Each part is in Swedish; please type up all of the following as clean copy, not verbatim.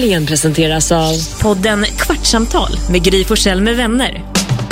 Morgonshow-helgen presenteras av podden Kvartsamtal med Gry Forssell med vänner.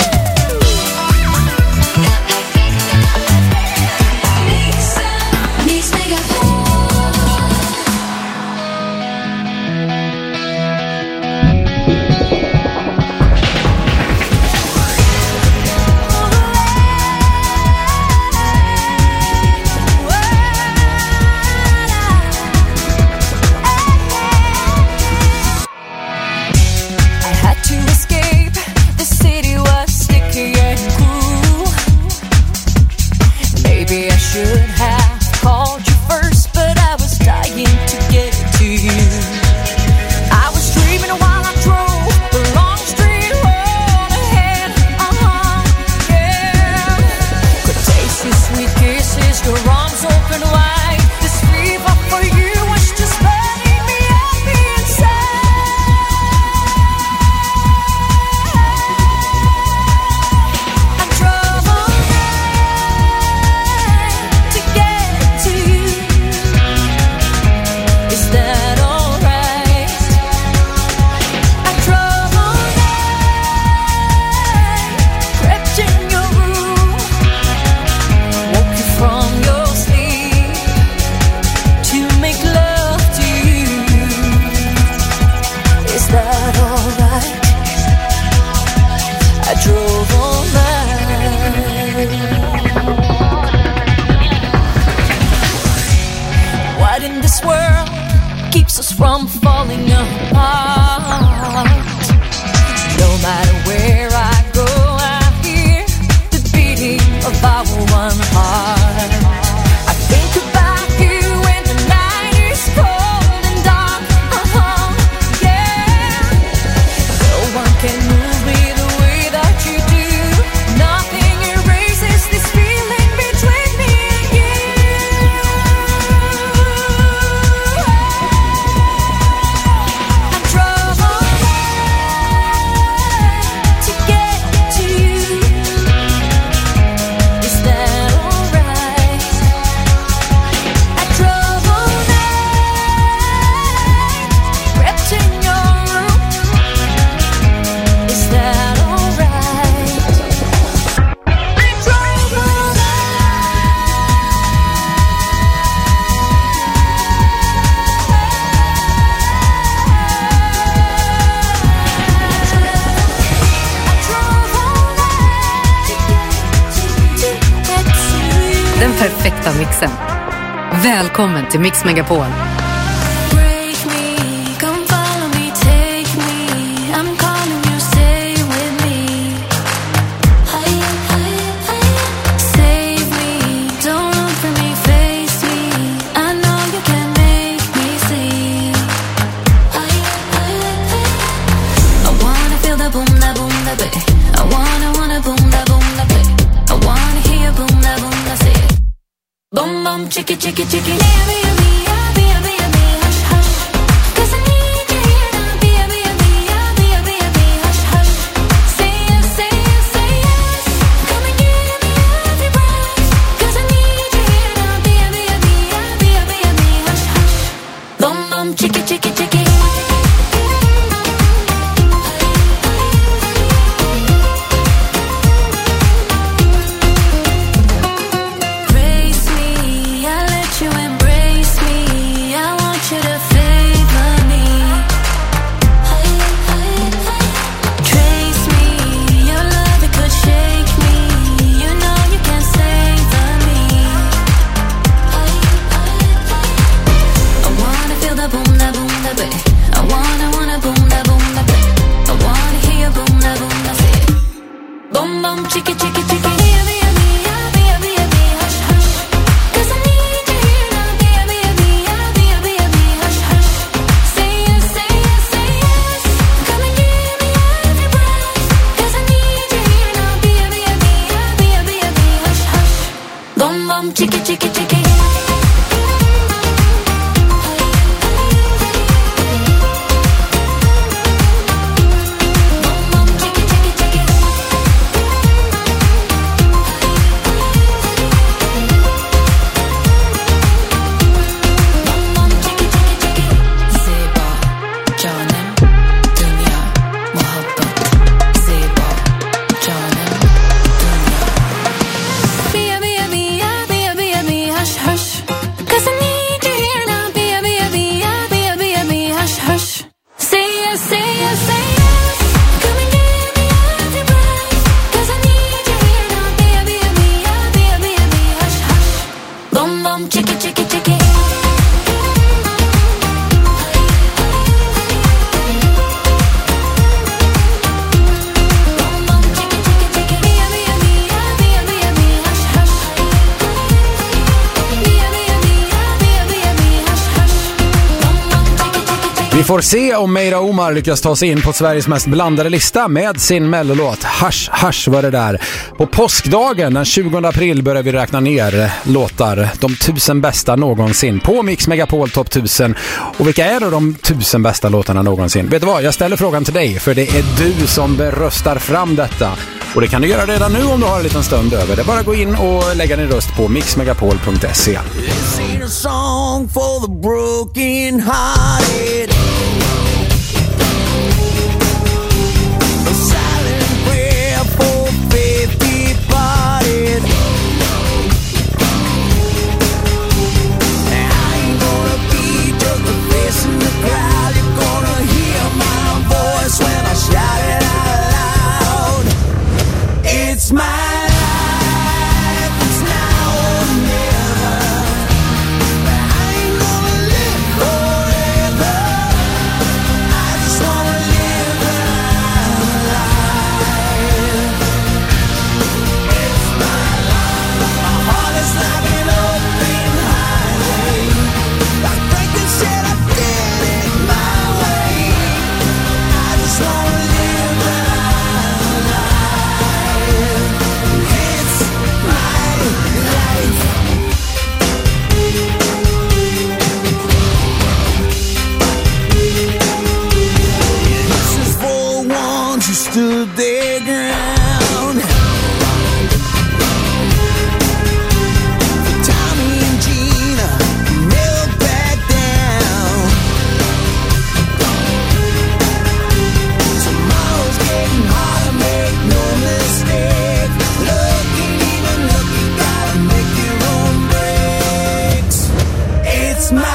Perfekta mixen. Välkommen till Mix Megapol. Chicky, chicky, chicky, hush, hush. 'Cause I need you here now, hush, hush. Say yes, say yes, say yes. Come and give me every breath. 'Cause I need you here now, hush, hush. Bum, bum, chicky, chicky, chicky. You embrace me. Vi får se om Meira Omar lyckas ta sig in på Sveriges mest blandade lista med sin mellolåt. Hasch, hasch var det där. På påskdagen den 20 april börjar vi räkna ner låtar. De 1000 bästa någonsin på Mix Megapol Top 1000. Och vilka är då de 1000 bästa låtarna någonsin? Vet du vad? Jag ställer frågan till dig, för det är du som röstar fram detta. Och det kan du göra redan nu om du har en liten stund över. Det är bara att gå in och lägga din röst på mixmegapol.se. This ain't a song for the broken hearted. A silent prayer for faith departed. I ain't gonna be just a face in the crowd. You're gonna hear my voice when I shout it out loud. It's my stood their ground. Tommy and Gina never back down. Tomorrow's getting harder, make no mistake. Looking, even looking, gotta make your own breaks. It's my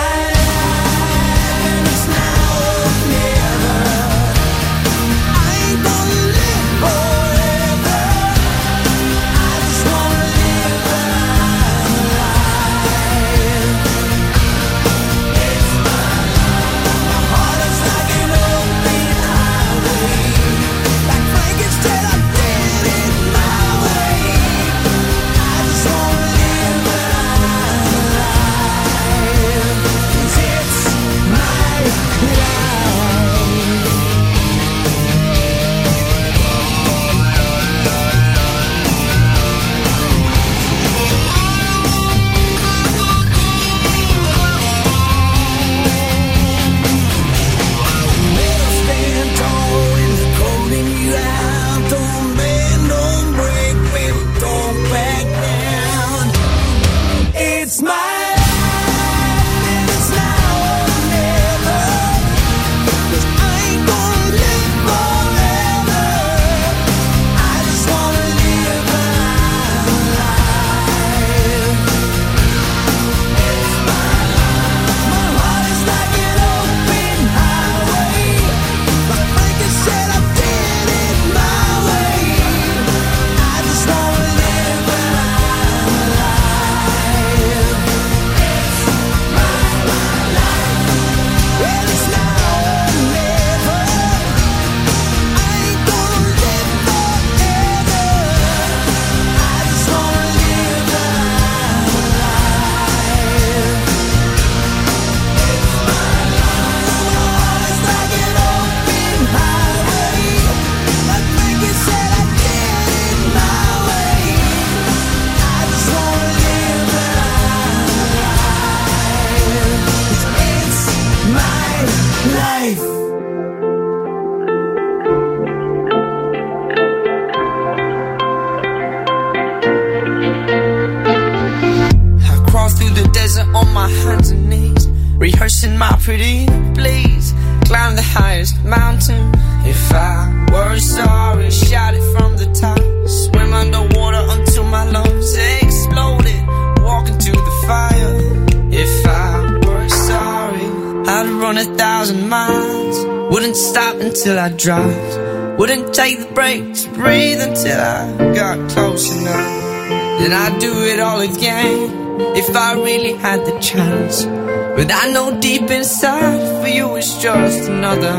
rehearsing my pretty please. Climb the highest mountain. If I were sorry, shout it from the top. Swim underwater until my lungs exploded. Walk into the fire. If I were sorry, I'd run 1,000 miles. Wouldn't stop until I dropped. Wouldn't take the breaks, breathe until I got close enough. Then I'd do it all again if I really had the chance. But I know deep inside for you it's just another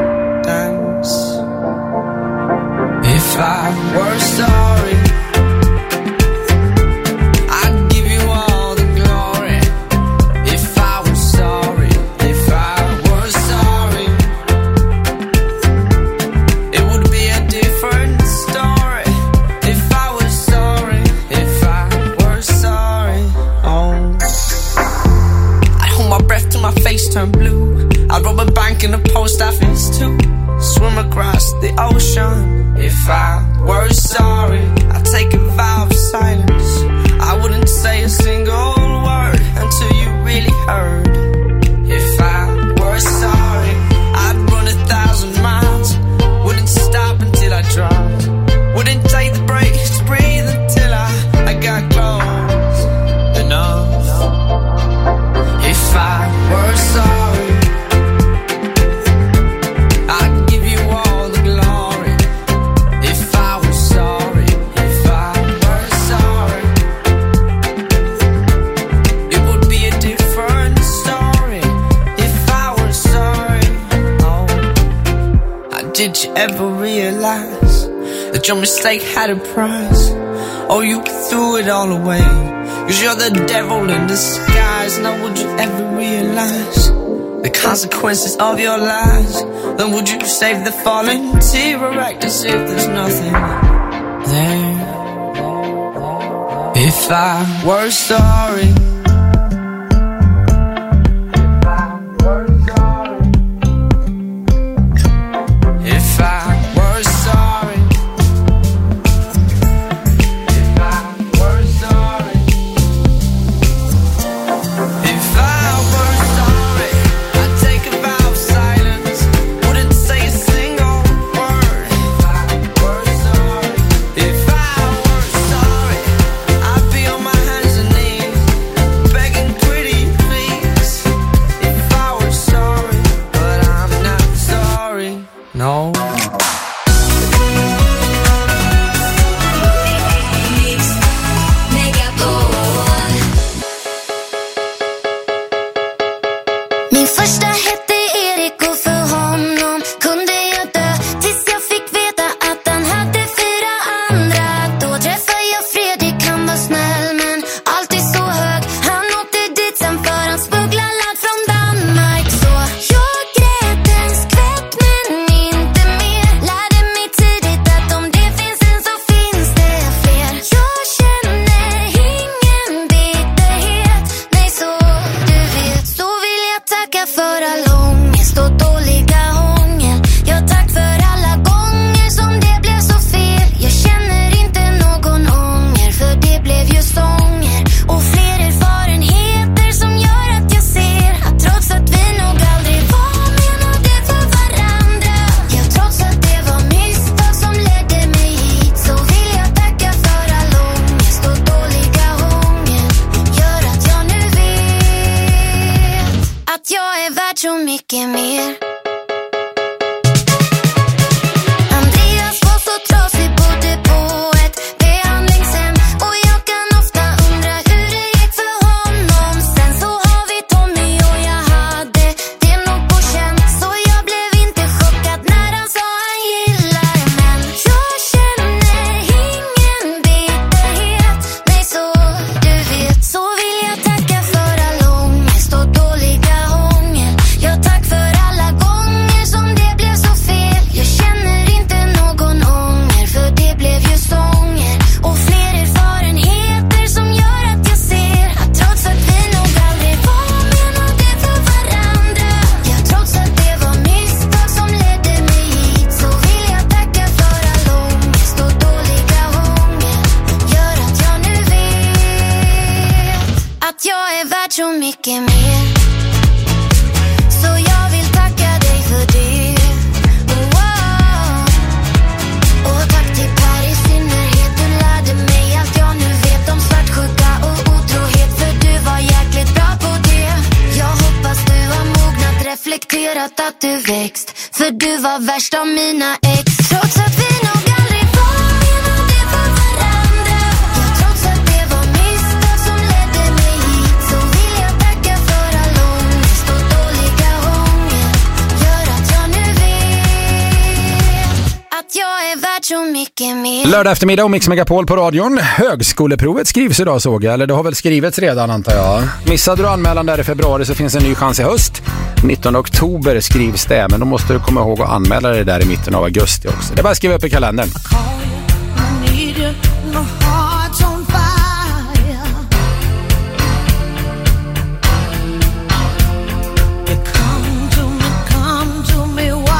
dance. If I were sorry, I'd give you all the glory. If I were sorry, if I were sorry, dolphins too. Swim across the ocean. If I were sorry, I'd take a vow of silence. I wouldn't say a single word until you really heard. If I were sorry, I'd run 1,000 miles. Wouldn't stop until I dropped. Wouldn't take the breaks to breathe until I got close enough. If I were sorry, I'd give you all the glory. If I were sorry, if I were sorry, it would be a different story. If I were sorry, oh, did you ever realize that your mistake had a price? Or you threw it all away? 'Cause you're the devil in disguise. Now would you ever realize the consequences of your lies? Then would you save the falling tear or act as if there's nothing there? If I were sorry, if I were sorry, if I were sorry, if I were sorry, I'd take a vow of silence. Wouldn't say a single word. If I were sorry, if I were sorry, I'd be on my hands and knees, begging pretty please. If I were sorry, but I'm not sorry, no. Min första hette Erik och för honom kunde jag dö tills jag fick veta att han hade 4 andra. Då träffade jag Fredrik, han var snäll men alltid så hög. Han åkte dit sen för han smugglade ladd från Danmark. Så jag grät en skvätt men inte mer. Lärde mig tidigt att om det finns en så finns det fler. Jag känner ingen bitterhet, nej så du vet. Så vill jag tacka för all ångest och dåliga hångel. Jag tack för alla gånger som det blev så fel. Jag känner inte någon ånger för det blev ju sånger och fler erfarenheter som gör att jag ser att trots att vi nog aldrig var menade för varandra, ja trots att det var misstag som ledde mig hit, så vill jag tacka för all ångest och dåliga hångel. Gör att jag nu vet att jag är värd så mycket mer. Andreas var så trasig, bodde på ett behandlingshem och jag kan ofta undra hur det gick för honom. Sen så har vi Tommy och jag hade det nog på känn, så jag blev inte chockad när han sa han gillar män. Jag känner ingen bitterhet, nej så du vet. Så vill jag tacka för all ångest och dåliga hångel. Jag tack för alla gånger som det blev så fel. Jag känner inte någon ånger för det blev ju sånger och fler erfarenheter som gör att jag ser att trots att vi nog aldrig var menade för varandra, ja trots att det var misstag som ledde mig hit, så vill jag tacka för all ångest och dåliga hångel. Gör att jag nu vet att jag är värd så mycket mer. Så jag vill tacka dig för det. Wow. Och tack till Per i synnerhet. Du lärde mig allt jag nu vet om svartsjuka och otrohet, för du var jäkligt bra på det. Jag hoppas du har mognat, reflekterat att du växt, för du var värst av mina ex. Trots att vi nog aldrig var menade för varandra, ja trots att det var misstag som ledde mig hit, så vill jag tacka för all ångest och dåliga hångel. Gör att jag nu vet att jag är värd så mycket mer. Lördag eftermiddag och Mix Megapol på radion. Högskoleprovet skrivs idag, såg jag. Eller det har väl skrivits redan, antar jag. Missade du anmälan där i februari så finns en ny chans i höst. 19 oktober skrivs det, men då måste du komma ihåg att anmäla dig där i mitten av augusti också. Det är bara att skriva upp i kalendern. Come to me,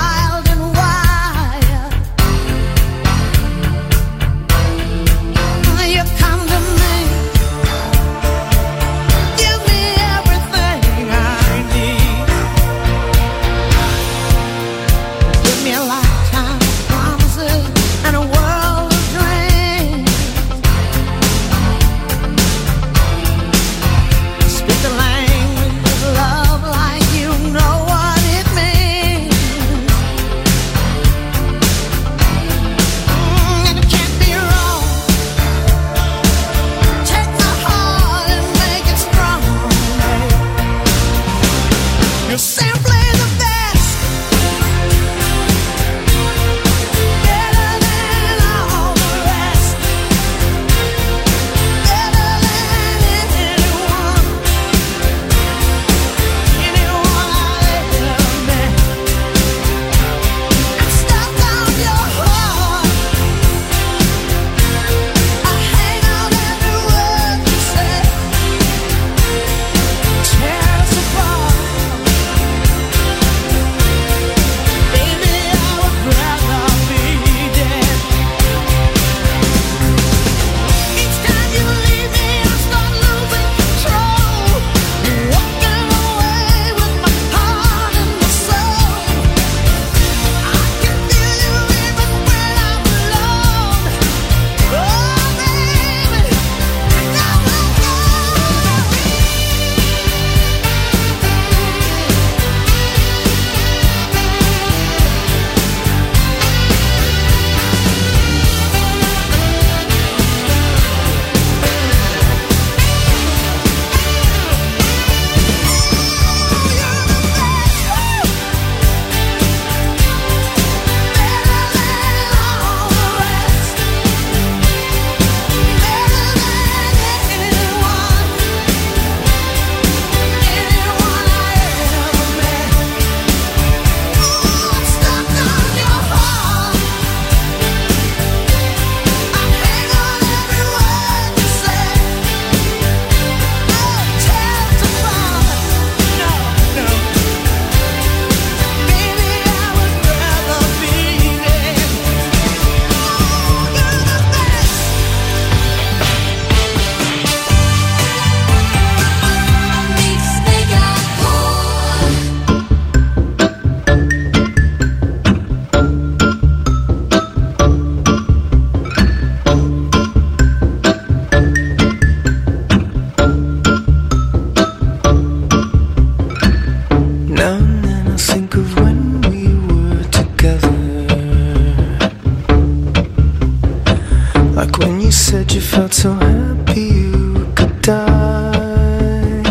you felt so happy you could die.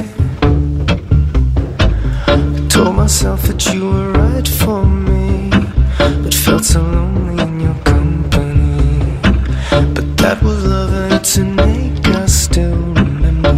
I told myself that you were right for me, but felt so lonely in your company. But that was love and to make us still remember.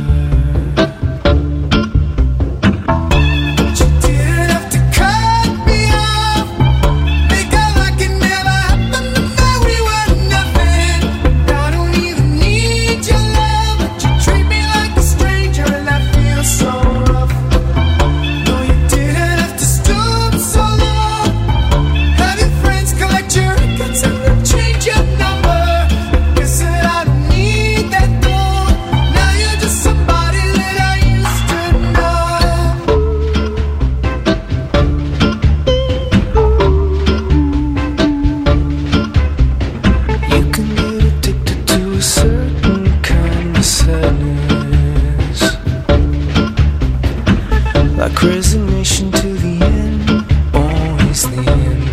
Resignation to the end, always the end.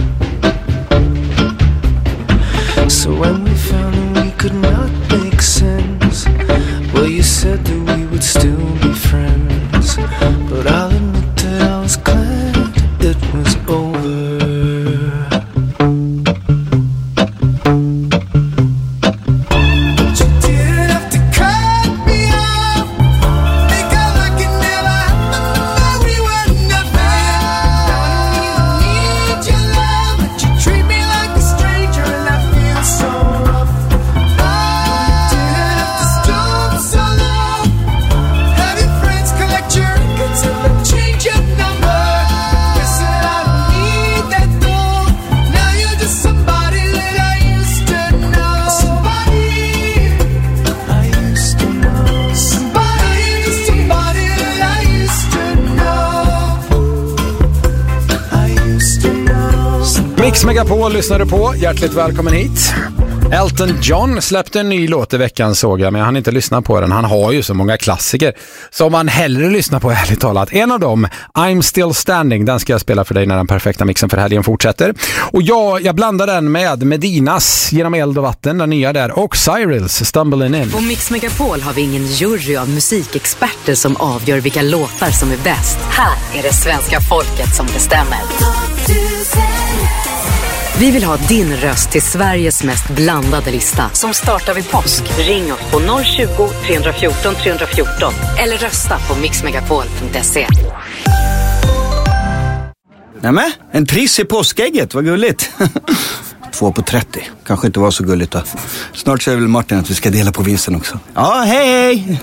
So when we found that we could not make sense, well, you said that we would still be friends. But I'll admit that I was glad it was over. Mix Megapol lyssnar du på. Hjärtligt välkommen hit. Elton John släppte en ny låt i veckan, såg jag, men han inte lyssna på den. Han har ju så många klassiker som man hellre lyssnar på, ärligt talat. En av dem, I'm Still Standing, den ska jag spela för dig när den perfekta mixen för helgen fortsätter. Och jag blandar den med Medinas Genom eld och vatten, den nya där, och Cyrils Stumbling In. På Mix Megapol har vi ingen jury av musikexperter som avgör vilka låtar som är bäst. Här är det svenska folket som bestämmer. Vi vill ha din röst till Sveriges mest blandade lista som startar vid påsk. Ring oss på 020 314 314 eller rösta på mixmegapol.se. Nämen, en triss i påskägget, vad gulligt. 2 på 30, kanske inte var så gulligt då. Snart säger väl Martin att vi ska dela på vinsten också. Ja, hej!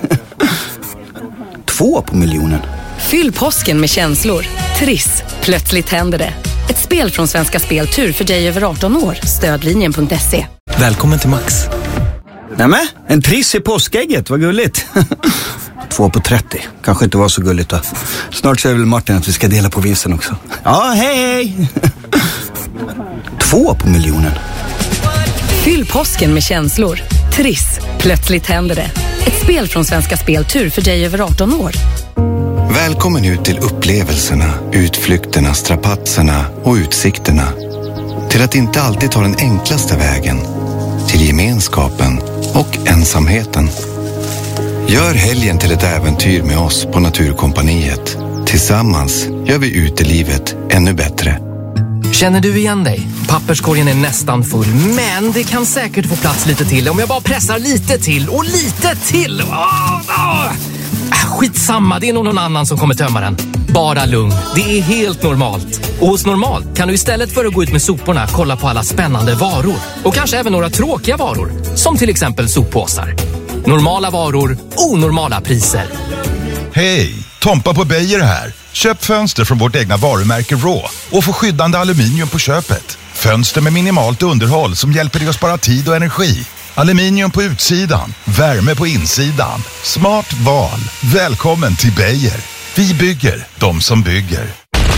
2 på miljonen. Fyll påsken med känslor. Triss, plötsligt händer det. Ett spel från Svenska Spel Tur för dig över 18 år. Stödlinjen.se. Välkommen till Max. Nämen, en triss i påskägget, vad gulligt. 2 på 30, kanske inte var så gulligt då. Snart säger väl Martin att vi ska dela på vinsten också. Ja, hej! 2 på miljonen. Fyll påsken med känslor. Triss, plötsligt händer det. Ett spel från Svenska Spel Tur för dig över 18 år. Välkommen ut till upplevelserna, utflykterna, strapatserna och utsikterna. Till att inte alltid ta den enklaste vägen. Till gemenskapen och ensamheten. Gör helgen till ett äventyr med oss på Naturkompaniet. Tillsammans gör vi utelivet ännu bättre. Känner du igen dig? Papperskorgen är nästan full, men det kan säkert få plats lite till om jag bara pressar lite till och lite till. Skitsamma, det är någon annan som kommer tömma den. Bara lugn, det är helt normalt. Och hos Normalt kan du istället för att gå ut med soporna kolla på alla spännande varor. Och kanske även några tråkiga varor, som till exempel soppåsar. Normala varor, onormala priser. Hej, Tompa på Beijer här. Köp fönster från vårt egna varumärke Raw och få skyddande aluminium på köpet. Fönster med minimalt underhåll som hjälper dig att spara tid och energi. Aluminium på utsidan, värme på insidan. Smart val. Välkommen till Beijer. Vi bygger, de som bygger.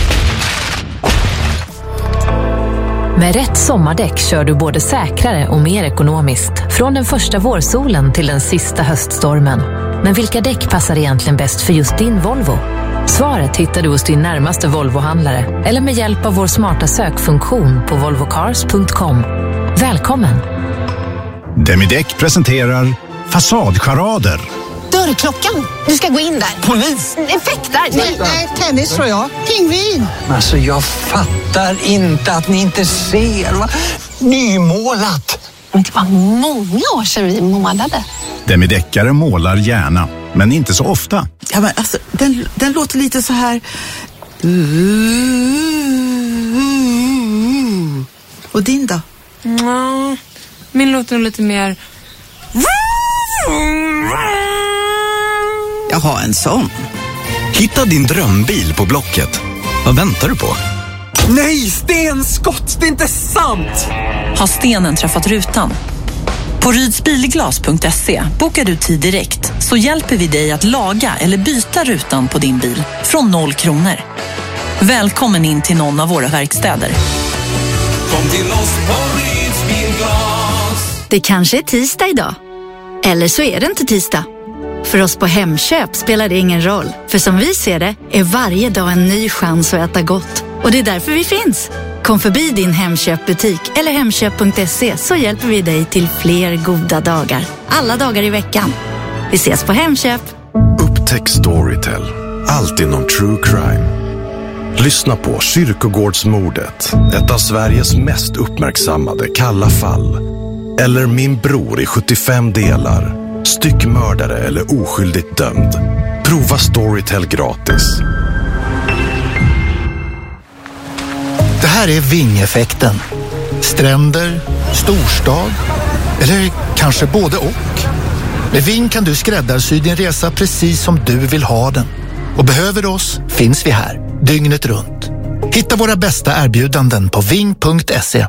Med rätt sommardäck kör du både säkrare och mer ekonomiskt. Från den första vårsolen till den sista höststormen. Men vilka däck passar egentligen bäst för just din Volvo? Svaret hittar du hos din närmaste Volvo-handlare eller med hjälp av vår smarta sökfunktion på volvocars.com. Välkommen! Demideck presenterar Fasadcharader. Dörrklockan. Du ska gå in där. Polis? Effektar? Nej, tennis tror jag. Pingvin. Alltså jag fattar inte att ni inte ser. Va? Nymålat. Men det var många år sedan vi målade. Demideckare målar gärna, men inte så ofta. Ja, men alltså, den låter lite så här... Och din då? Ja, min låter lite mer... Jag har en sån. Hitta din drömbil på Blocket. Vad väntar du på? Nej, stenskott! Det är inte sant! Har stenen träffat rutan? På rydsbilglas.se bokar du tid direkt så hjälper vi dig att laga eller byta rutan på din bil från 0 kronor. Välkommen in till någon av våra verkstäder. Kom till oss på Rydsbilglas. Det kanske är tisdag idag. Eller så är det inte tisdag. För oss på Hemköp spelar det ingen roll. För som vi ser det är varje dag en ny chans att äta gott. Och det är därför vi finns. Kom förbi din Hemköpbutik eller hemköp.se så hjälper vi dig till fler goda dagar. Alla dagar i veckan. Vi ses på Hemköp. Upptäck Storytel. Allt inom true crime. Lyssna på Kyrkogårdsmordet. Ett av Sveriges mest uppmärksammade kalla fall. Eller Min bror i 75 delar. Styckmördare eller oskyldigt dömd. Prova Storytel gratis. Det här är Ving-effekten. Stränder, storstad eller kanske både och. Med Ving kan du skräddarsy din resa precis som du vill ha den. Och behöver du oss finns vi här, dygnet runt. Hitta våra bästa erbjudanden på ving.se.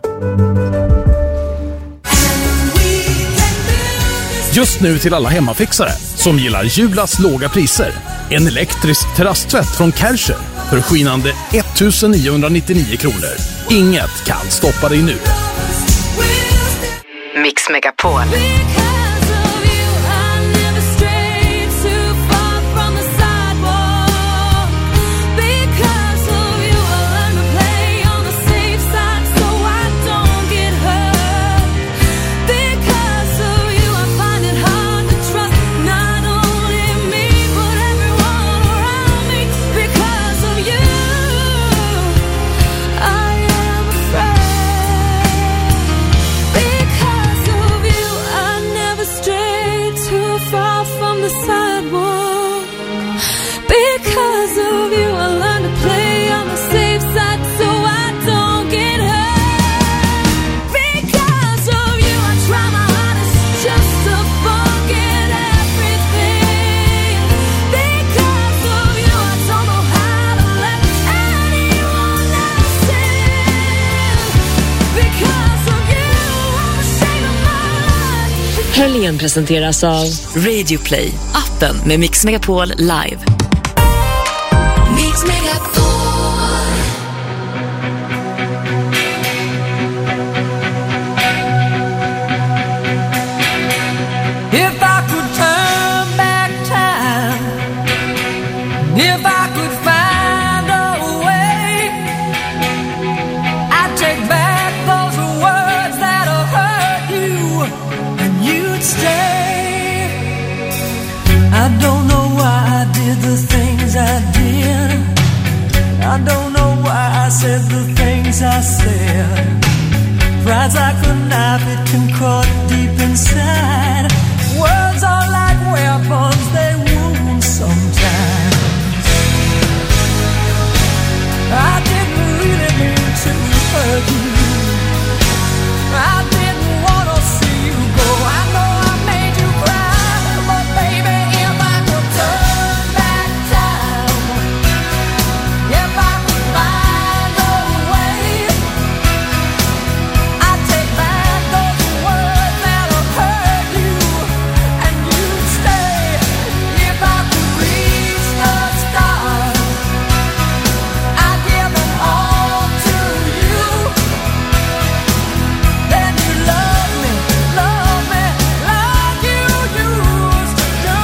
Just nu till alla hemmafixare som gillar Julas låga priser. En elektrisk terrasstvätt från Kärcher för skinande 1999 kronor. Inget kan stoppa dig nu. Mix Megapol. Helgen presenteras av Radio Play, appen med Mix Megapol live. Mix Megapol. If I could turn back time, if I could find a way, I'd take back those words that have hurt you, and you'd stay. I don't know why I did the things I did. I don't know why I said the things I said. Pride's like a knife, it can cut deep inside. Words are like weapons, they wound sometimes. I didn't really mean to hurt you. I didn't want to see you go. I know I made you cry, but baby, if I could turn back time, if I could find a way, I'd take back those words that have hurt you, and you'd stay. If I could reach the stars, I'd give them all to you. Then you love me like you used to do.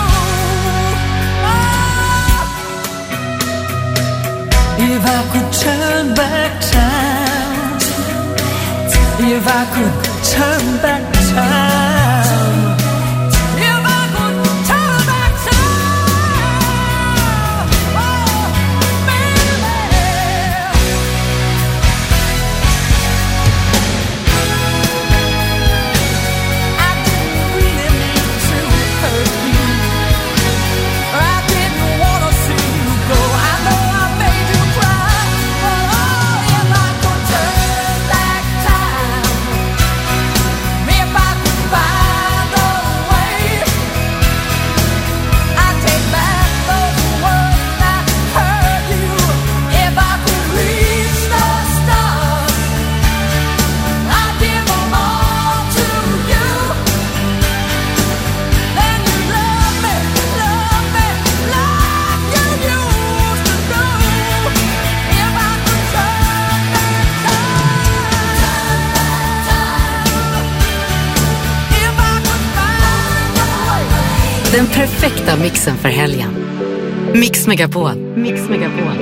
If I could turn back time, if I could turn back time. Den perfekta mixen för helgen. Mix Megapol. Mix Megapol.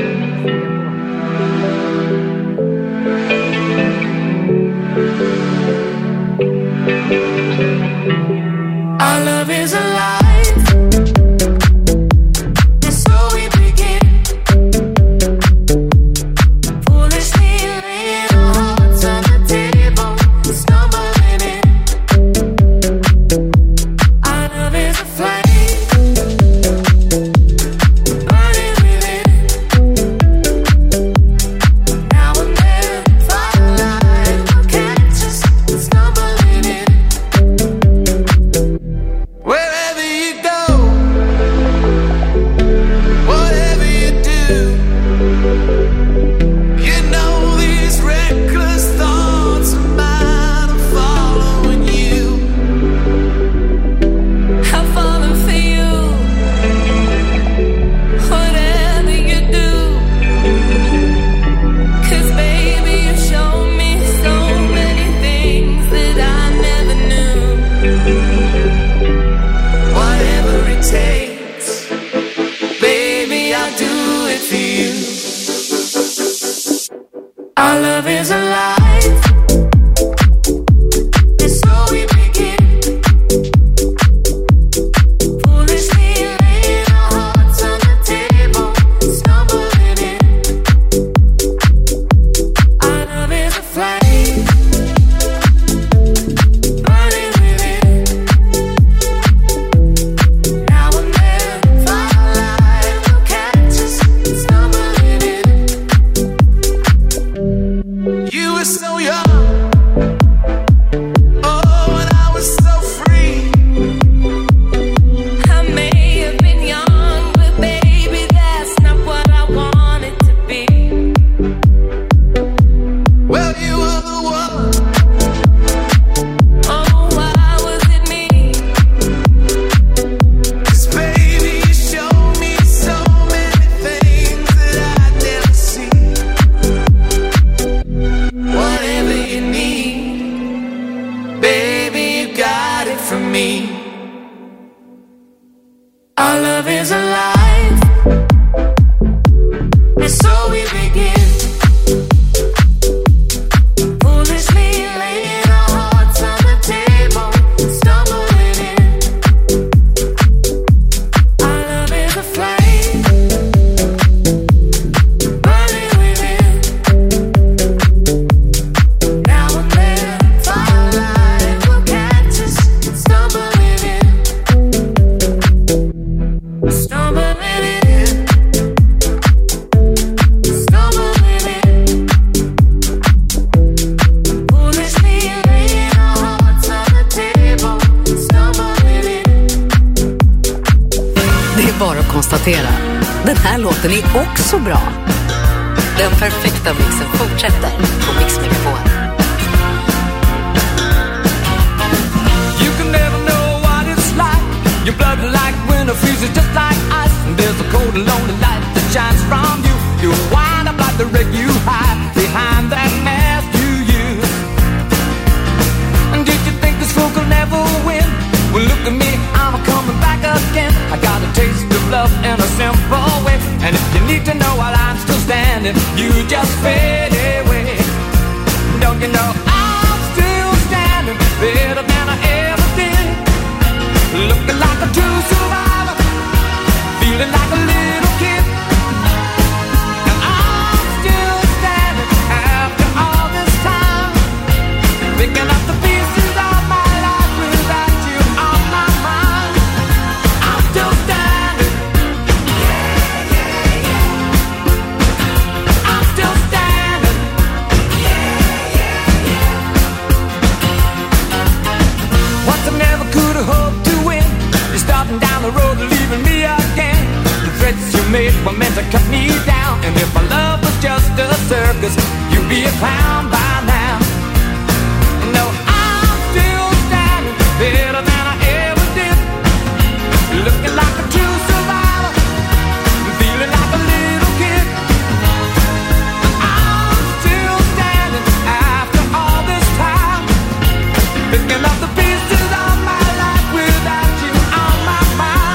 Our love is alive. And so we begin. Foolishly laying our hearts on the table, stumbling in. Our love is a flame, burning within. Now and then, firelight will catch us, stumbling in. Wherever you go, whatever you do, you know these reckless thoughts of mine are following you. I'm falling for you. Whatever you do, 'cause baby you show me so many things that I never knew. Whatever it takes, baby, I'll do it for you. Our love is alive, and so we begin. Foolishly laying our hearts on the table, stumbling in. Our love is a flame, burning within. Now and then, firelight will catch us, stumbling in. You were so young, oh, and I was so free. I may have been young, but baby, that's not what I wanted to be. Well, you were the one. Oh, why was it me? 'Cause baby, you showed me so many things that I'd never see. Whatever you need, baby, you got it from me. Our love is alive, and so we begin. Foolishly laying our hearts on the table, stumbling in. Our love is a flame, burning within. Now and then, firelight will catch us, stumbling in. Stumbling in. Stumbling in. Foolishly laying our hearts on the table, stumbling in. Det är bara att konstatera. Den här låten är också bra. Den perfekta mixen fortsätter på Mix Megapol. You can never know what it's like. Your blood like winter freezes just like ice. And there's a cold and lonely light that shines from you. You wind up like the wreck you hide behind that mask you use. And did you think this fool could never win? Well, look at me, I'm coming back again. I got a taste of love in a simple way. And if you need to know while I'm still standing, you just fade away. Don't you know I'm still standing better than I ever did? Looking like a true survivor, feeling like a little kid. And I'm still standing after all this time, picking up the pieces of my life without you on my mind. I'm still standing. Yeah, yeah, yeah. I'm still standing. Yeah, yeah, yeah. Once I never could have hoped to win. You're starting down the road and leaving me again. The threats you made were meant to cut me down. And if my love was just a circus, you'd be a clown by now. No, I'm still standing better than I ever did. Looking like a true survivor, feeling like a little kid. I'm still standing after all this time, picking up the pieces of my life without you on my mind.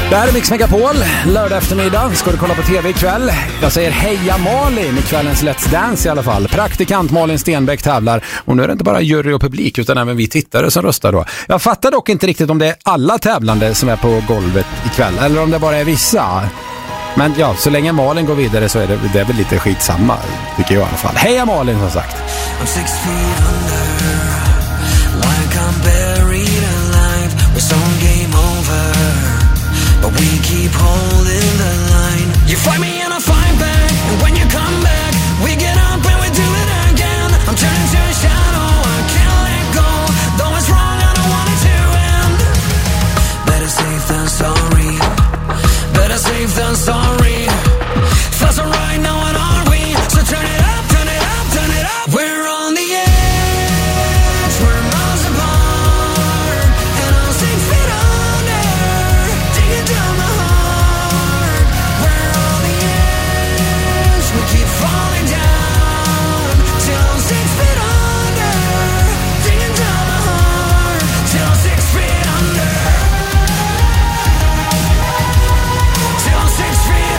Det här är Mix Megapol, lördag eftermiddag. Ska du kolla på tv ikväll? Jag säger heja Malin i kvällens Let's Dance i alla fall. Praktikant Malin Stenbeck tävlar. Och nu är det inte bara jury och publik utan även vi tittare som röstar då. Jag fattar dock inte riktigt om det är alla tävlande som är på golvet ikväll. Eller om det bara är vissa. Men ja, så länge Malin går vidare så är det väl lite skitsamma, tycker jag i alla fall. Heja Malin som sagt. I'm 6 feet under, like I'm buried alive, with some game over, but we keep holding the line. You fight me and I fight back, and when you come back, we get up and we do it again. I'm turning to a shadow, I can't let go, though it's wrong, I don't want it to end. Better safe than sorry, better safe than sorry. Feels alright now, what are we? So turn it up, turn it up, turn it up. We're on the edge, we're miles apart, and I'm 6 feet under, digging down my heart. We're on the edge, we keep falling down, till I'm 6 feet under, digging down my heart, till I'm 6 feet under, till I'm 6 feet under.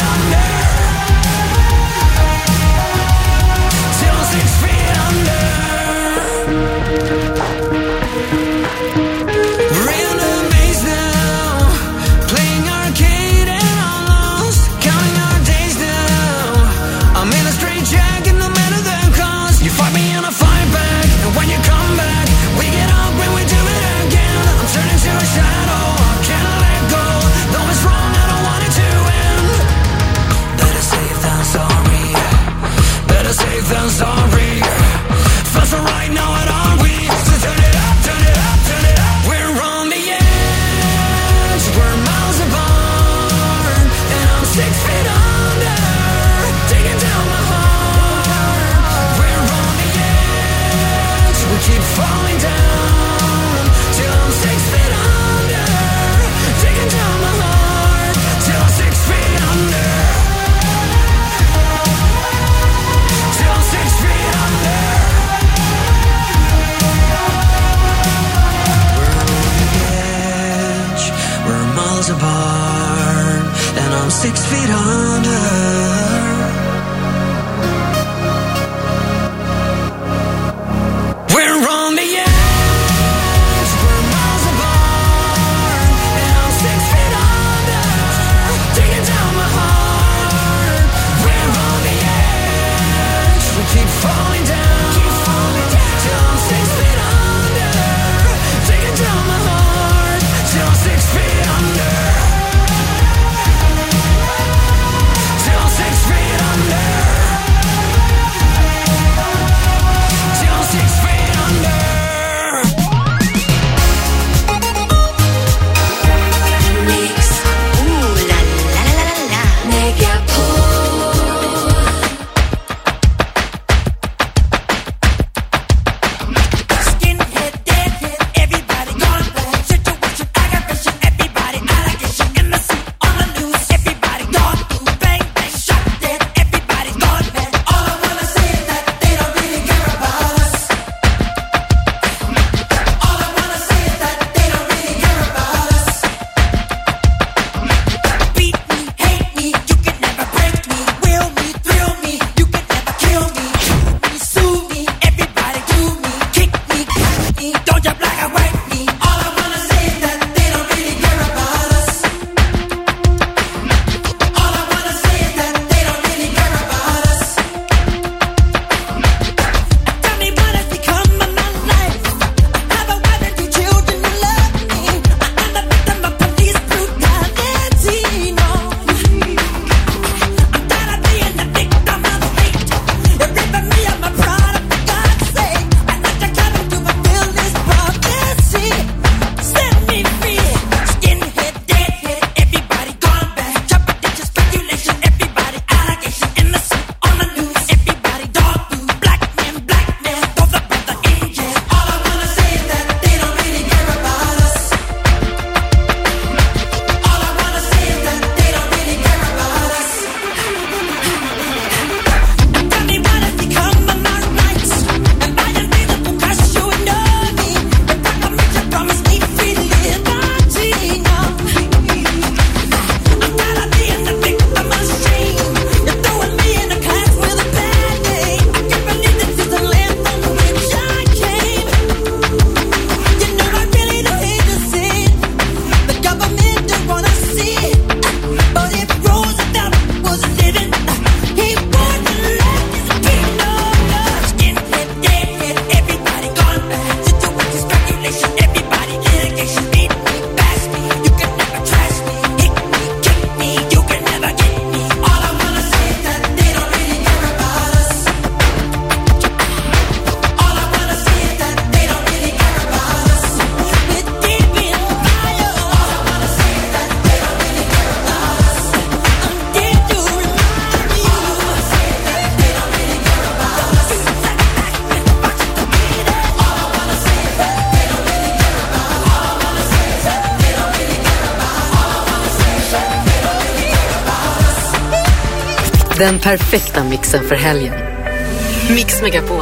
Den perfekta mixen för helgen. Mix Megapol.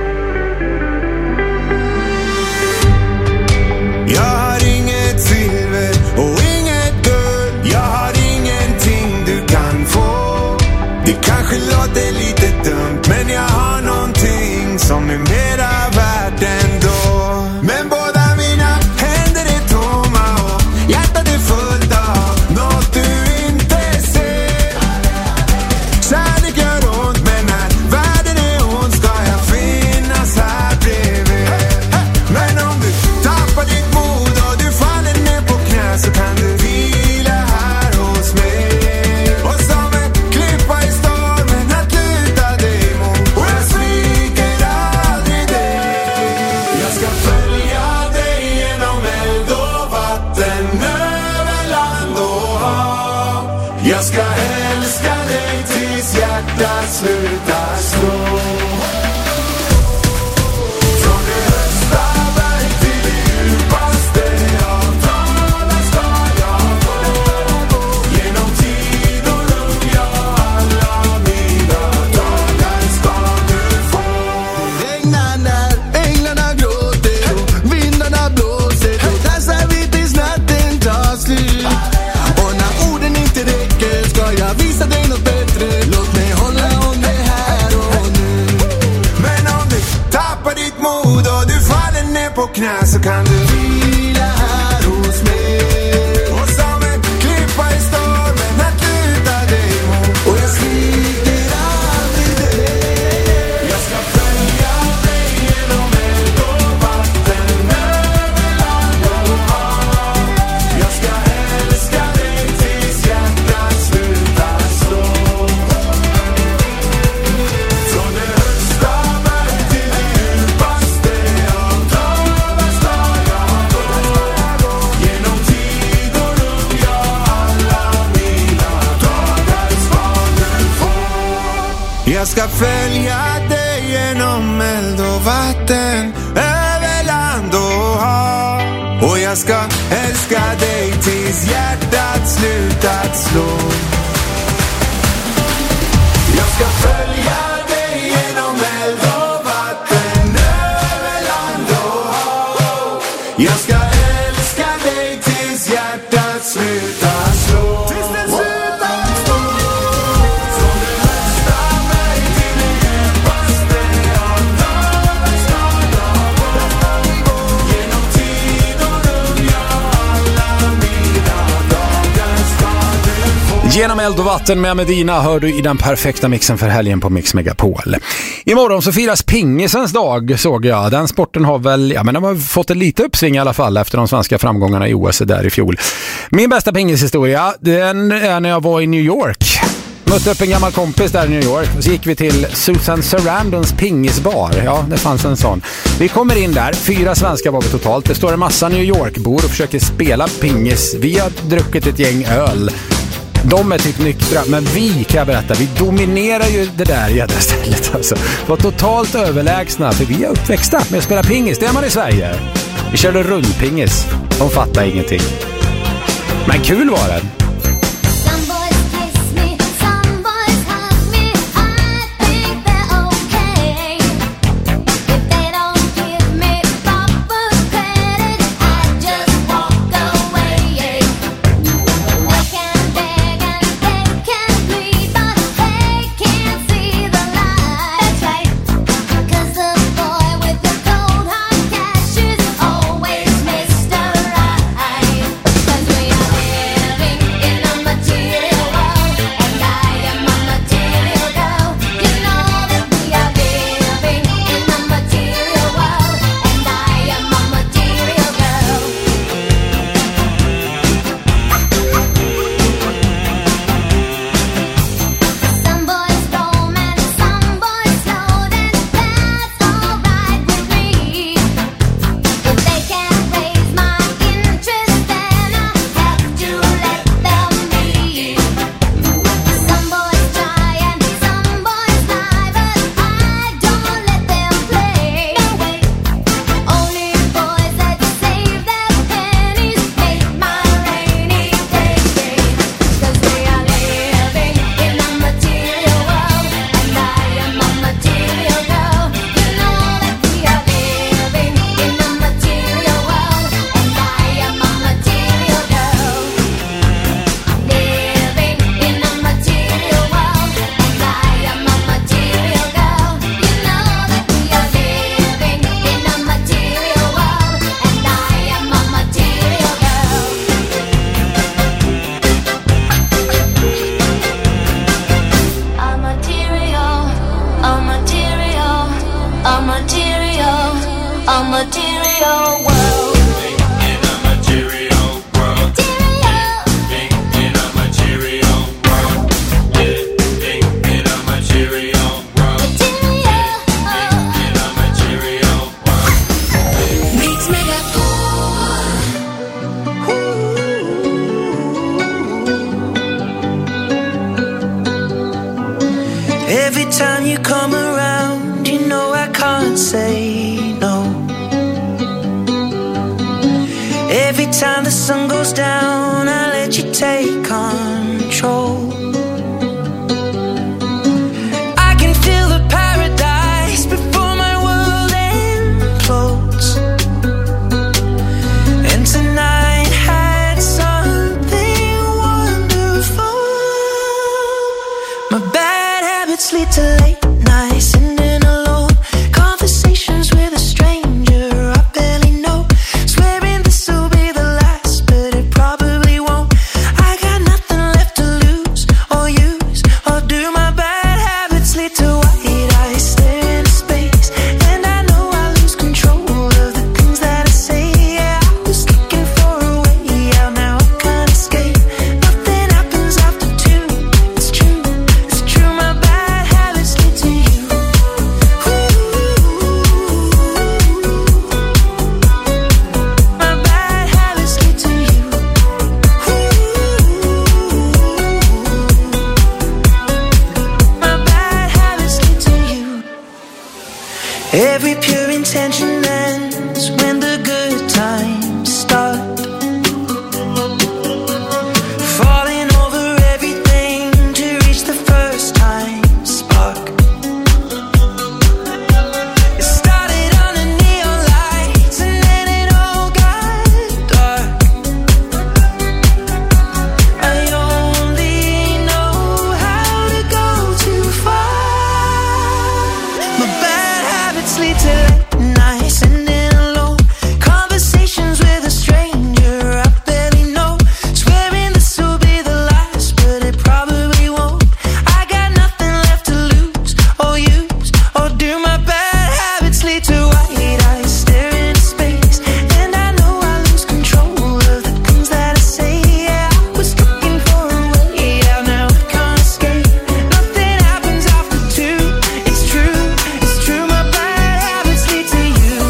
Jag har inget silver och inget guld. Jag har ingenting du kan få. Det kanske låter lite dumt, men jag har någonting som är mera värt ändå. Men båda mina händer är tomma och hjärtat är fullt av något du inte ser. Kärlek gör ont, men när världen är ond ska jag finnas här bredvid. Men om du tappar ditt mod och du faller ner på knä så kan du vila här hos mig. Och som en klippa i stormen att luta dig mot. Och jag sviker aldrig dig. Jag ska följa dig genom eld och vatten, över land och hav. Jag ska älska dig tills hjärtat slutar slå. Från det högsta berg till det djupaste av dalar ska jag gå. Genom tid och rum, ja, alla mina dagar ska du få. Regnar när änglarna gråter och vindarna blåser. Då dansar vi tills natten tar slut. Och när orden inte räcker ska jag visa dig något bättre. Låt mig hålla om det här och nu. Men om du tappar ditt mod och du faller ner på knä så kan du vila här hos mig. Och som en klippa i stormen att luta dig mot. Och jag sviker aldrig dig. Jag ska följa dig genom eld och vatten, över land och hav. Jag ska älska dig tills hjärtat slutar slå. Från det högsta berg till det djupaste av dalar ska jag gå. Genom tid och rum, ja, alla mina dagar ska du få. Jag ska följa dig genom eld och vatten, över land och hav. Och jag ska älska dig tills hjärtat slutat slå. Jag ska följa dig genom eld och vatten, över land och hav. Jag ska älska dig tills hjärtat slutar slå. Tills det slutar slå. Från det högsta berg till det djupaste av dalar ska jag gå. Genom tid och rum, ja, alla mina dagar ska du få. Genom eld och vatten med Medina hör du i den perfekta mixen för helgen på Mix Megapol. Imorgon så firas pingisens dag, såg jag. Den sporten har väl, ja men de har fått en lite uppsving i alla fall efter de svenska framgångarna i OS där i fjol. Min bästa pingishistoria, den är när jag var i New York. Mötte upp en gammal kompis där i New York och så gick vi till Susan Sarandons pingisbar. Ja, det fanns en sån. Vi kommer in där, 4 svenskar var vi totalt. Det står en massa New York-bor och försöker spela pingis. Vi har druckit ett gäng öl. De är typ nyktra, men vi, kan jag berätta, vi dominerar ju det där jävla stället alltså. Var totalt överlägsna, för vi är uppväxta med att spela pingis. Det är man i Sverige. Vi körde rundpingis. De fattar ingenting. Men kul var det. material world. Every time you come around, you know I can't say no. Every time the sun goes down, I let you take control. I can feel the paradise before my world implodes. And tonight had something wonderful. My bad habits lead to late nights, sitting alone, conversations with a stranger I barely know, swearing this will be the last, but it probably won't. I got nothing left to lose or use or do. My bad habits lead to white eyes staring into space, and I know I lose control of the things that I say. Yeah, I was looking for a way out, now I can't escape. Nothing happens after two. It's true, it's true. My bad habits lead to you. My bad habits lead to you. My bad habits lead to you. Every pure intention ends when the good times start. Falling over everything to reach the first time spark. It started on the neon lights and then it all got dark. I only know how to go too far. My bad habits lead to late nights, sitting alone, conversations with a stranger I barely know, swearing this will be the last, but it probably won't. I got nothing left to lose or use or do. My bad habits lead to white eyes staring into space, and I know I lose control of the things that I say. Yeah, I was looking for a way out, now I can't escape. Nothing happens after two. It's true, it's true. My bad habits lead to you.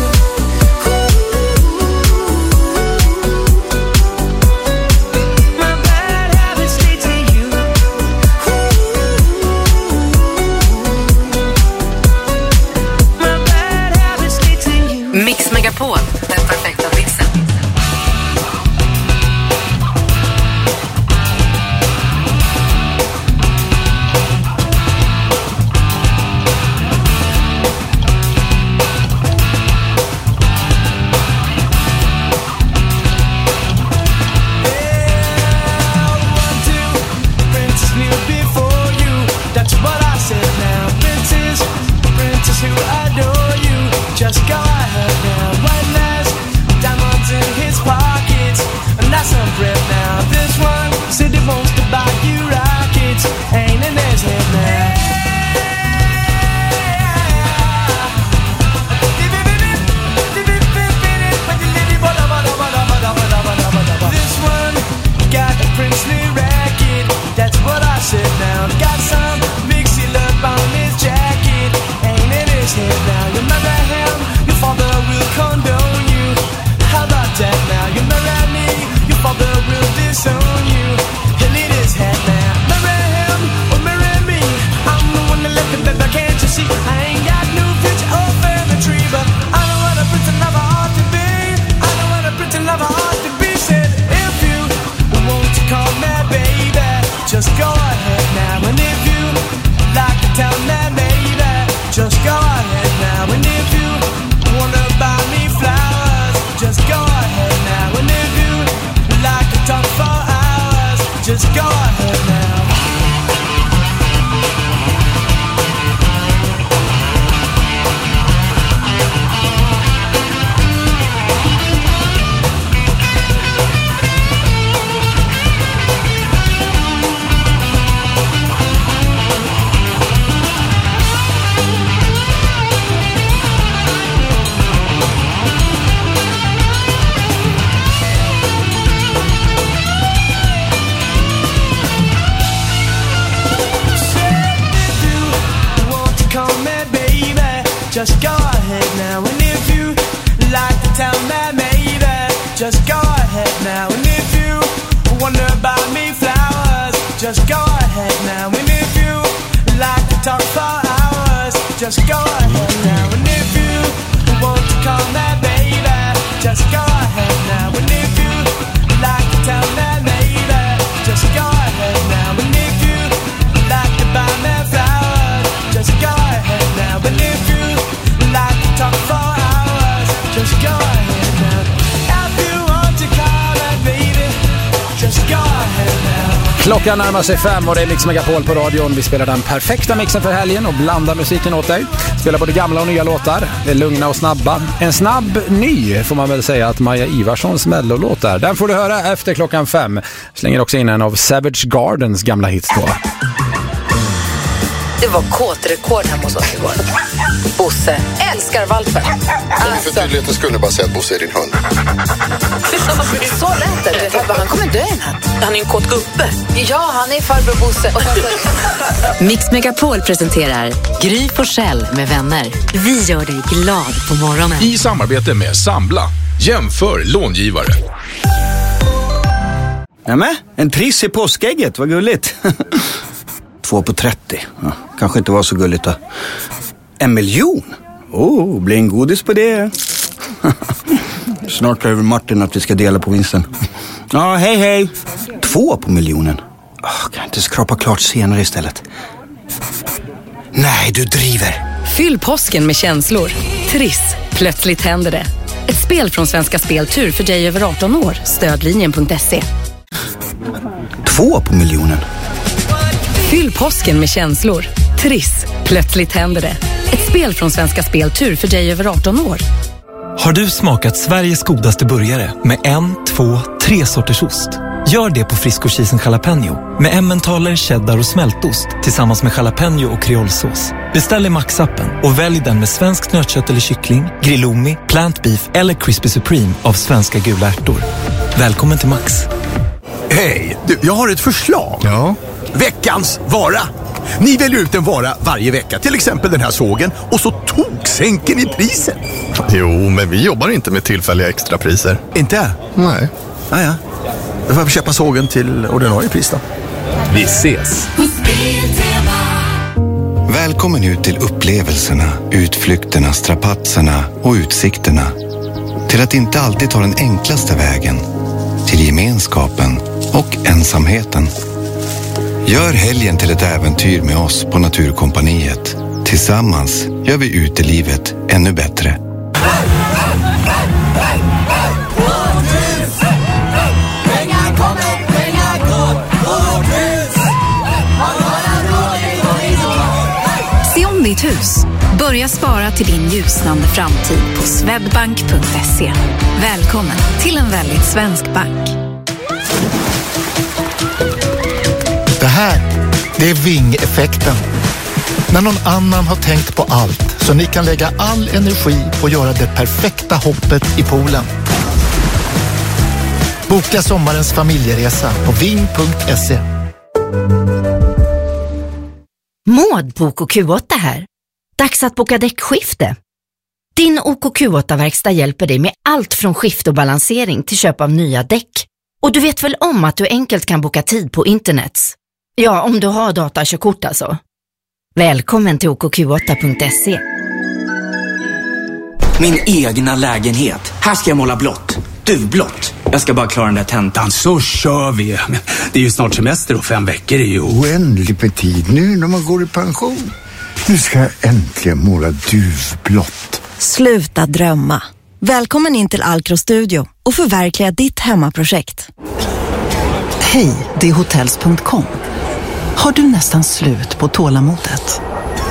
My bad habits lead to you. My bad habits lead to you. Mix Megapol, den perfekta mixen. Princess knew before you. That's what I said now. Princess, princess who adore you. Just go ahead now. One last ahead now. And if you like to tell me, maybe just go ahead now. And if you wonder about me flowers, just go ahead now. And if you like to talk for hours, just go ahead now. And if you want to call me baby, just go ahead now. And if you like to tell me maybe, just go ahead now. And if you like to buy me flowers, just go ahead now. And if you like to talk for hours, just go ahead now. If you want to call me baby, just go ahead now. Klockan närmar sig 5 och det är Mix Megapol på radion. Vi spelar den perfekta mixen för helgen och blandar musiken åt dig. Spelar både gamla och nya låtar. Det är lugna och snabba. En snabb ny får man väl säga att Maja Ivarssons mellolåt är. Den får du höra efter klockan 5. Slänger också in en av Savage Gardens gamla hits då. Det var kåtrekord hemma hos oss igår. Bosse älskar valpen. För tydlighetens skull bara säga att Bosse är din hund. Så lät det. Han kommer dö i natt. Han är en kåt gubbe. Ja, han är farbror Bosse. Mix Megapol presenterar Gry Forssell med vänner. Vi gör dig glad på morgonen. I samarbete med Sambla. Jämför långivare. Nämen, en triss i påskägget. Vad gulligt. 2 på 30. Ja, kanske inte var så gulligt då. 1 miljon? Blir en godis på det. Snart över Martin att vi ska dela på vinsten. Ja, hej. 2 på miljonen. Kan jag inte skrapa klart senare istället? Nej, du driver. Fyll påsken med känslor. Triss. Plötsligt händer det. Ett spel från Svenska Speltur för dig över 18 år. Stödlinjen.se. 2 på miljonen. Fyll påsken med känslor. Triss. Plötsligt händer det. Ett spel från Svenska Speltur för dig över 18 år. Har du smakat Sveriges godaste burgare med 1, 2, 3 sorters ost? Gör det på Frisco Cheese & Jalapeno med emmentaler, cheddar och smältost tillsammans med jalapeno och kreolsås. Beställ i Max-appen och välj den med svensk nötkött eller kyckling, grillomi, plant beef eller crispy supreme av svenska gula ärtor. Välkommen till Max. Hej, jag har ett förslag. Ja. Veckans vara. Ni väljer ut en vara varje vecka, till exempel den här sågen, och så toksänker ni priset. Jo, men vi jobbar inte med tillfälliga extrapriser. Inte? Nej. Ja. Då får vi köpa sågen till ordinarie pris då. Vi ses. Välkommen ut till upplevelserna, utflykterna, strapatserna och utsikterna. Till att inte alltid ta den enklaste vägen. Till gemenskapen och ensamheten. Gör helgen till ett äventyr med oss på Naturkompaniet. Tillsammans gör vi utelivet ännu bättre. Se om ditt hus. Börja spara till din ljusnande framtid på swedbank.se. Välkommen till en väldigt svensk bank. Det här, det är Ving-effekten. När någon annan har tänkt på allt så ni kan lägga all energi på att göra det perfekta hoppet i poolen. Boka sommarens familjeresa på ving.se. Maud på OKQ8 här. Dags att boka däckskifte. Din OKQ8-verkstad hjälper dig med allt från skift och balansering till köp av nya däck. Och du vet väl om att du enkelt kan boka tid på internet? Ja, om du har datakörkort alltså. Välkommen till OKQ8.se. Min egna lägenhet. Här ska jag måla blått. Duvblått. Jag ska bara klara den där tentan. Så kör vi. Men det är ju snart semester och 5 veckor är ju... Oändligt med tid nu när man går i pension. Nu ska jag äntligen måla duvblått. Sluta drömma. Välkommen in till Alcro Studio och förverkliga ditt hemmaprojekt. Hej, det är hotels.com. Har du nästan slut på tålamodet?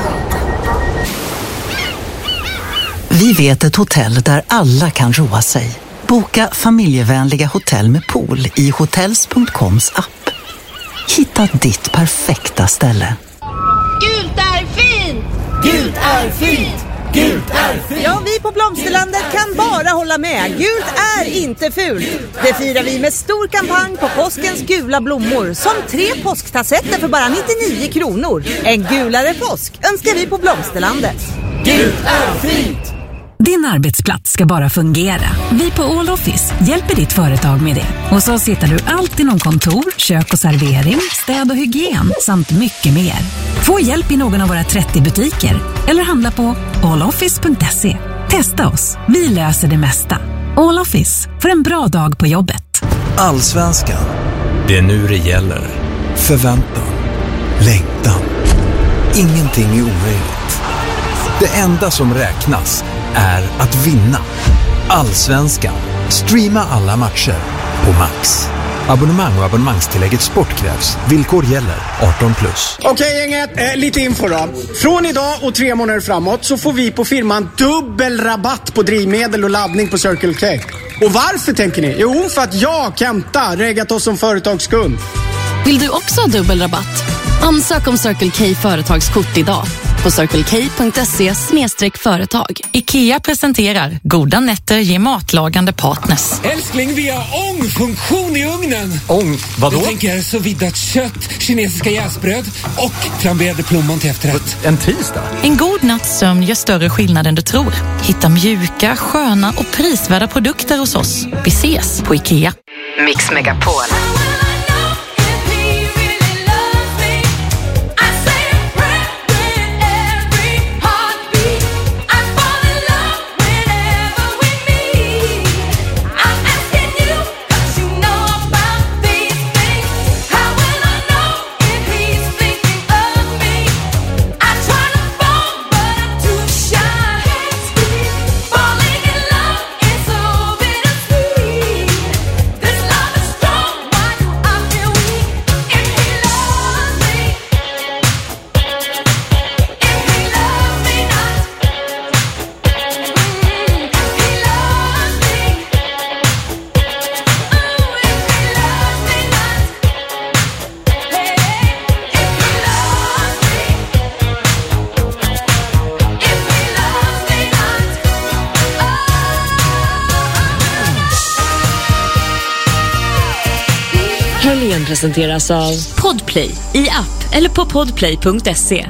Vi vet ett hotell där alla kan roa sig. Boka familjevänliga hotell med pool i hotels.coms app. Hitta ditt perfekta ställe. Gult är fint! Gult är fint! Gult är fint! Ja, vi på Blomsterlandet kan bara hålla med. Gult är inte fult. Det firar vi med stor kampanj på påskens gula blommor. Som 3 påsktassetter för bara 99 kronor. En gulare påsk önskar vi på Blomsterlandet. Gult är fint! Din arbetsplats ska bara fungera. Vi på All Office hjälper ditt företag med det. Hos oss hittar du allt inom kontor, kök och servering, städ och hygien samt mycket mer. Få hjälp i någon av våra 30 butiker eller handla på alloffice.se. Testa oss, vi löser det mesta. All Office, för en bra dag på jobbet. Allsvenskan. Det är nu det gäller. Förväntan. Längtan. Ingenting är omöjligt. Det enda som räknas är att vinna. Allsvenskan. Streama alla matcher på Max. Abonnemang och abonnemangstillägget Sport krävs. Villkor gäller. 18+. Okej gänget, lite info då. Från idag och 3 månader framåt så får vi på firman dubbel rabatt på drivmedel och laddning på Circle K. Och varför tänker ni? Jo, för att jag, Kenta, reggat oss som företagskund. Vill du också ha dubbel rabatt? Ansök om Circle K företagskort idag på circlek.se/företag. IKEA presenterar goda nätter ger matlagande partners. Älskling, vi har ångfunktion i ugnen. Ång? Vadå? Jag tänker så viddat kött, kinesiska jäsbröd och flamberade plommon till efterrätt. En tisdag? En god natts sömn gör större skillnad än du tror. Hitta mjuka, sköna och prisvärda produkter hos oss. Vi ses på IKEA. Mix Megapol. Helgen presenteras av Podplay i app eller på podplay.se.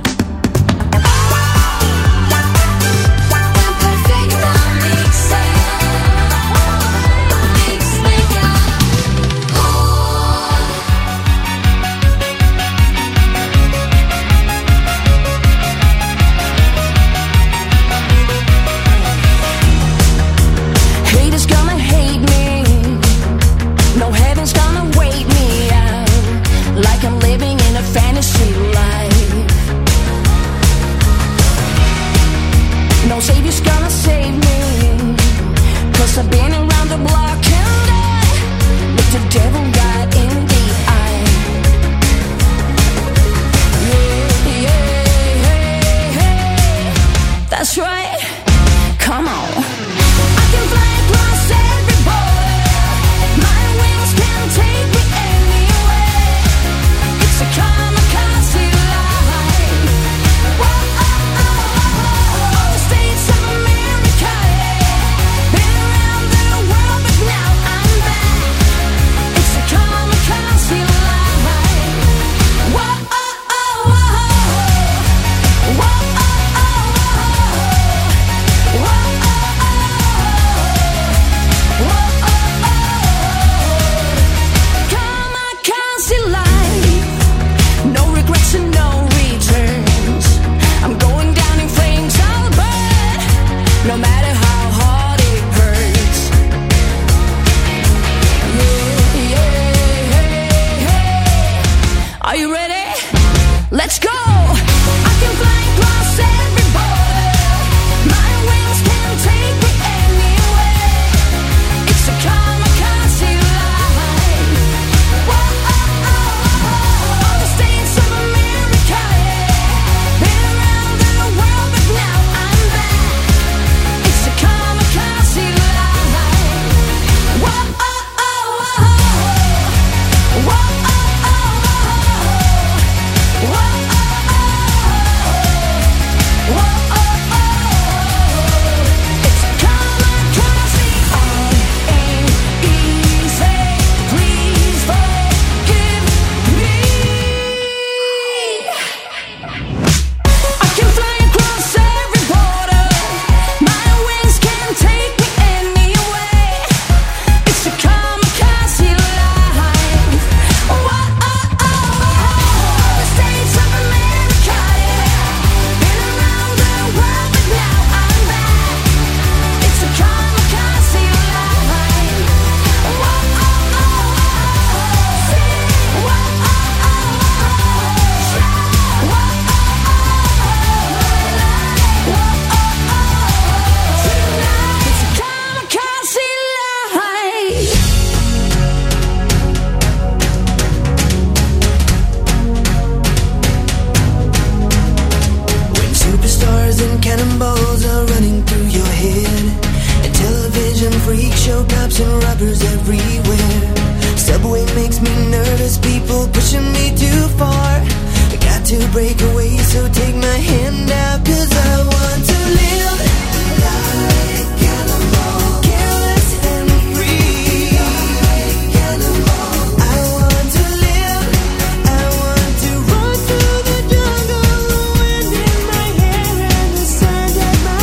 Television, freak show, cops and robbers everywhere. Subway makes me nervous, people pushing me too far. I got to break away, so take my hand out, 'cause I want to live like animal, careless and free. Like animal. I want to live, I want to run through the jungle, the wind in my hair and the sand at my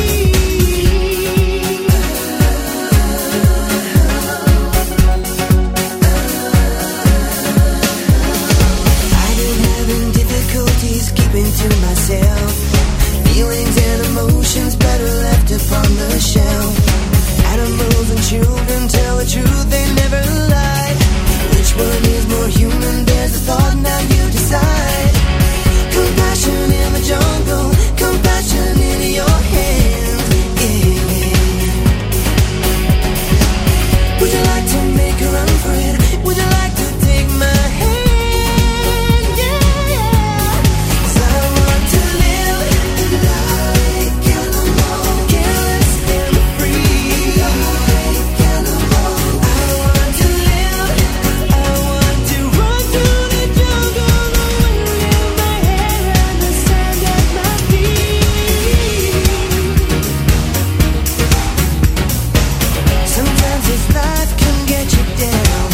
feet. I've been having difficulties keeping to myself. Feelings and emotions better left upon the shelf. Animals and children tell the truth, they never lie. Which one is more human? There's a thought, now you decide. Compassion in the jungle, compassion in your hands. Yeah. Would you like to make a run for it? Would you like to take my hand? Yeah. 'Cause I want to live like animal, careless and free. Like animal. I want to live, I want to run through the jungle, the wind in my hair and the sand at my feet. Sometimes this life can get you down.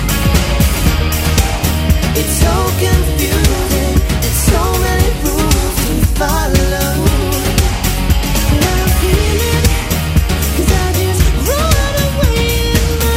It's so confusing, it's so many rules to follow. And I feel it, 'cause I just run away in my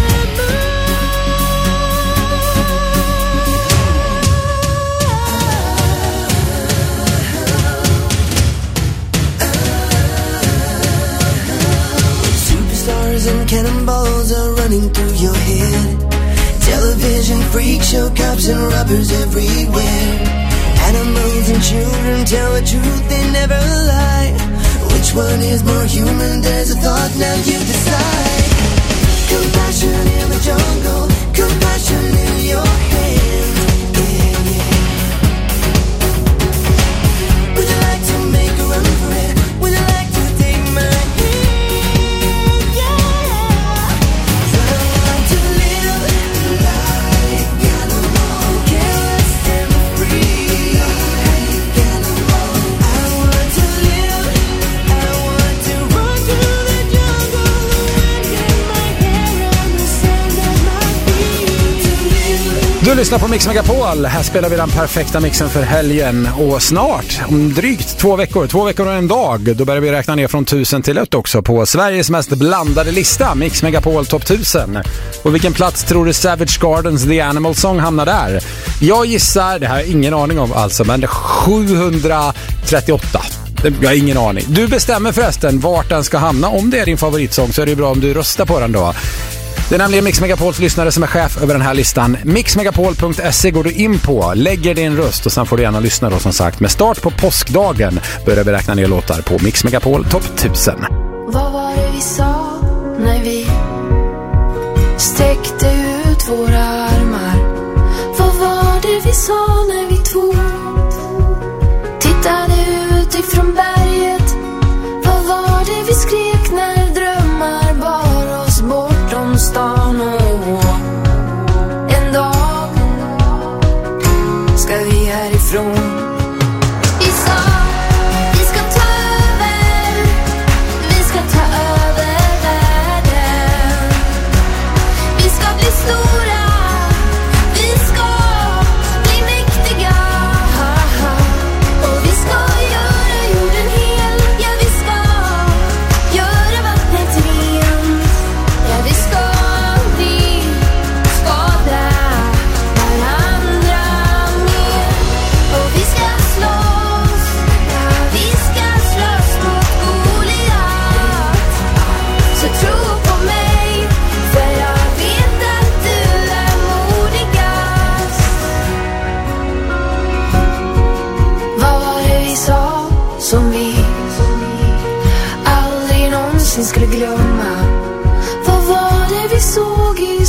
Superstars and cannonballs are running through your head. Television, freak show, cops and robbers everywhere. Animals and children tell the truth, they never lie. Which one is more human? There's a thought, now you decide. Compassion in the jungle, compassion in your hands. Yeah, yeah. Would you like to make a run for it? Would you like to take my hand? Yeah. 'Cause I want to live like animal, careless and free. Like animal. I want to live, I want to run through the jungle, the wind in my hair and the sand at my feet. Du lyssnar på Mix Megapol. Här spelar vi den perfekta mixen för helgen. Och snart, om drygt 2 veckor och en dag, då börjar vi räkna ner från 1000 till 1 också på Sveriges mest blandade lista, Mix Megapol Top 1000. Och vilken plats tror du Savage Gardens The Animal Song hamnar där? Jag gissar, det här har ingen aning om alltså, men 738. Jag har ingen aning. Du bestämmer förresten vart den ska hamna. Om det är din favoritsång så är det bra om du röstar på den då. Det är nämligen Mix Megapols lyssnare som är chef över den här listan. Mixmegapol.se går du in på, lägger din röst och sen får du gärna lyssna då som sagt. Med start på påskdagen börjar vi räkna ner låtar på Mix Megapol Top 1000. Vad var det vi sa när vi sträckte ut våra armar? Vad var det vi sa när vi två tittade ut ifrån berget? Vad var det vi skrek när drömmar bar oss bortom stan? Och en dag ska vi härifrån. Vi sa vi ska ta över, vi ska ta över världen. Vi ska bli stora, vi ska bli mäktiga. Och vi ska göra jorden hel, ja vi ska göra vattnet rent. Ja vi ska aldrig skada varandra mer. Och vi ska slåss, ja vi ska slåss mot Goliat. Så tro på mig, för jag vet att du är modigast. Vad var det vi sa som vi aldrig någonsin skulle glömma? Vad var det vi såg i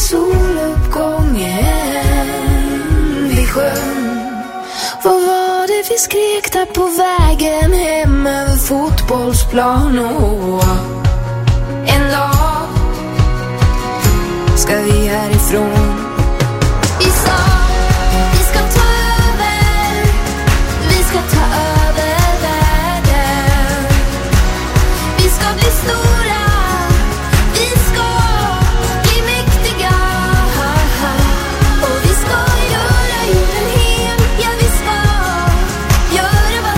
soluppgången vid sjön? Vad var det vi skrek där på vägen hem över fotbollsplan? Och en dag ska vi härifrån?